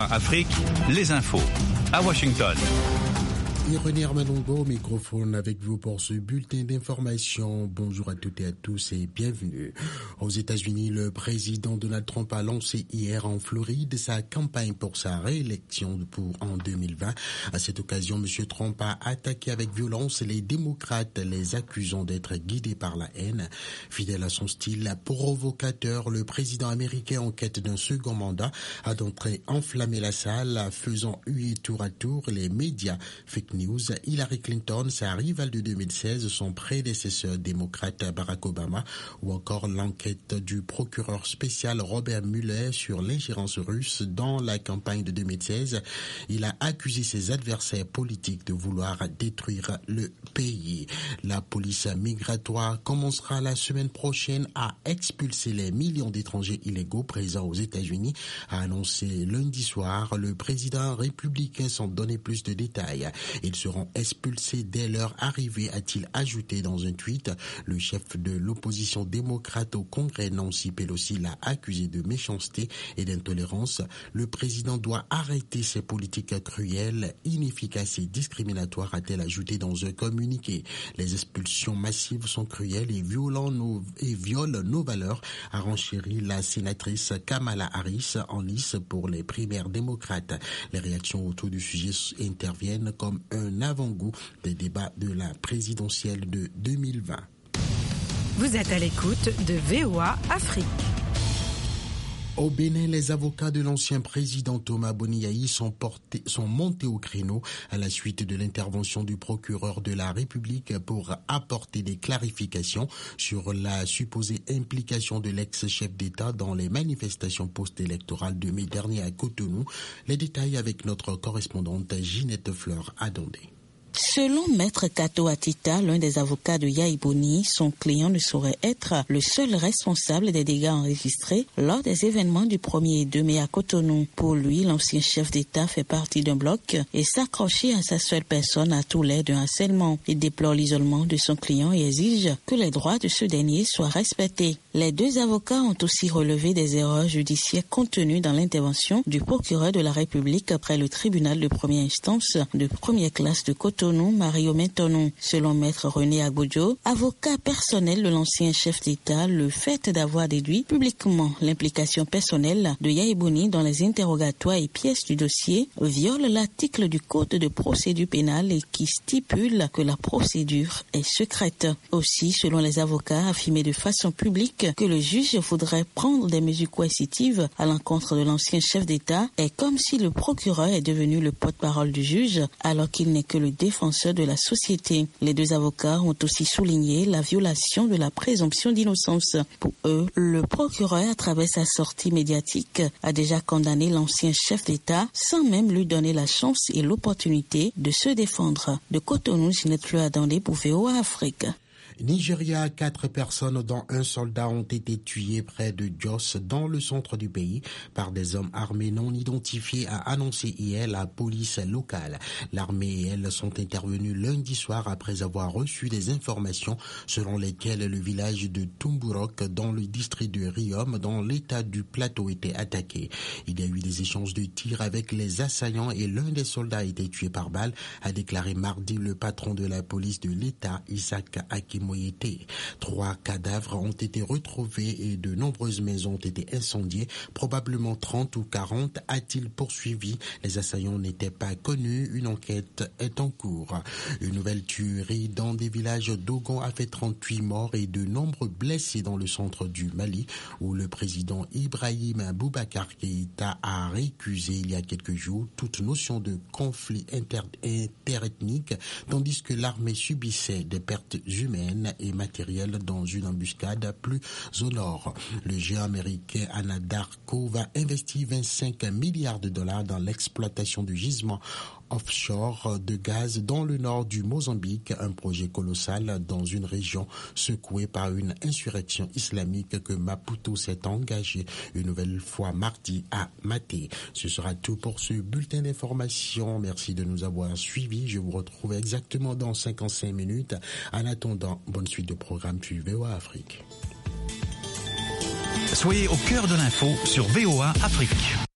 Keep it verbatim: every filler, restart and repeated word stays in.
Afrique, les infos à Washington. René Armanongo au microphone avec vous pour ce bulletin d'information. Bonjour à toutes et à tous et bienvenue. Aux États-Unis, le président Donald Trump a lancé hier en Floride sa campagne pour sa réélection pour en deux mille vingt. À cette occasion, M. Trump a attaqué avec violence les démocrates, les accusant d'être guidés par la haine. Fidèle à son style provocateur, le président américain en quête d'un second mandat a d'entrée enflammé la salle, faisant huer tour à tour les médias fake news. Hillary Clinton, sa rivale de deux mille seize, son prédécesseur démocrate Barack Obama, ou encore l'enquête du procureur spécial Robert Mueller sur l'ingérence russe dans la campagne de deux mille seize. Il a accusé ses adversaires politiques de vouloir détruire le pays. La police migratoire commencera la semaine prochaine à expulser les millions d'étrangers illégaux présents aux États-Unis, a annoncé lundi soir le président républicain sans donner plus de détails. Ils seront expulsés dès leur arrivée, a-t-il ajouté dans un tweet. Le chef de l'opposition démocrate au Congrès, Nancy Pelosi, l'a accusé de méchanceté et d'intolérance. Le président doit arrêter ses politiques cruelles, inefficaces et discriminatoires, a-t-elle ajouté dans un communiqué. Les expulsions massives sont cruelles et, nos, et violent nos valeurs, a renchéri la sénatrice Kamala Harris en lice pour les primaires démocrates. Les réactions autour du sujet interviennent comme un avant-goût des débats de la présidentielle de deux mille vingt. Vous êtes à l'écoute de V O A Afrique. Au Bénin, les avocats de l'ancien président Thomas Boniaï sont, portés, sont montés au créneau à la suite de l'intervention du procureur de la République pour apporter des clarifications sur la supposée implication de l'ex-chef d'État dans les manifestations post-électorales de mai dernier à Cotonou. Les détails avec notre correspondante Ginette Fleur Adondé. Selon Maître Kato Atita, l'un des avocats de Yahi Boni, son client ne saurait être le seul responsable des dégâts enregistrés lors des événements du premier et deux mai à Cotonou. Pour lui, l'ancien chef d'État fait partie d'un bloc et s'accrocher à sa seule personne a tout l'air d'un harcèlement. Il déplore l'isolement de son client et exige que les droits de ce dernier soient respectés. Les deux avocats ont aussi relevé des erreurs judiciaires contenues dans l'intervention du procureur de la République après le tribunal de première instance de première classe de Cotonou. Mario Mentonou. Selon Maître René Agbodjo, avocat personnel de l'ancien chef d'État, le fait d'avoir déduit publiquement l'implication personnelle de Yahi Boni dans les interrogatoires et pièces du dossier viole l'article du Code de procédure pénale et qui stipule que la procédure est secrète. Aussi, selon les avocats, affirmer de façon publique que le juge voudrait prendre des mesures coercitives à l'encontre de l'ancien chef d'État est comme si le procureur est devenu le porte-parole du juge alors qu'il n'est que le défenseur de la société. Les deux avocats ont aussi souligné la violation de la présomption d'innocence. Pour eux, le procureur, à travers sa sortie médiatique, a déjà condamné l'ancien chef d'État sans même lui donner la chance et l'opportunité de se défendre. De Cotonou, Ginette Fleur Adondé pour V O A Afrique. Nigeria, quatre personnes dont un soldat ont été tuées près de Jos dans le centre du pays par des hommes armés non identifiés, a annoncé hier la police locale. L'armée et elle sont intervenues lundi soir après avoir reçu des informations selon lesquelles le village de Tumburok dans le district de Riom dans l'état du plateau était attaqué. Il y a eu des échanges de tirs avec les assaillants et l'un des soldats a été tué par balle, a déclaré mardi le patron de la police de l'état, Isaac Akimo. Trois cadavres ont été retrouvés et de nombreuses maisons ont été incendiées, probablement trente ou quarante, a-t-il poursuivi. Les assaillants n'étaient pas connus, une enquête est en cours. Une nouvelle tuerie dans des villages d'Ogon a fait trente-huit morts et de nombreux blessés dans le centre du Mali, où le président Ibrahim Boubacar Keïta a récusé il y a quelques jours toute notion de conflit inter- interethnique, tandis que l'armée subissait des pertes humaines et matériel dans une embuscade plus au nord. Le géant américain Anadarko va investir vingt-cinq milliards de dollars dans l'exploitation du gisement offshore de gaz dans le nord du Mozambique, un projet colossal dans une région secouée par une insurrection islamique que Maputo s'est engagé une nouvelle fois mardi à Maté. Ce sera tout pour ce bulletin d'information. Merci de nous avoir suivis. Je vous retrouve exactement dans cinquante-cinq minutes. En attendant, bonne suite de programme sur V O A Afrique. Soyez au cœur de l'info sur V O A Afrique.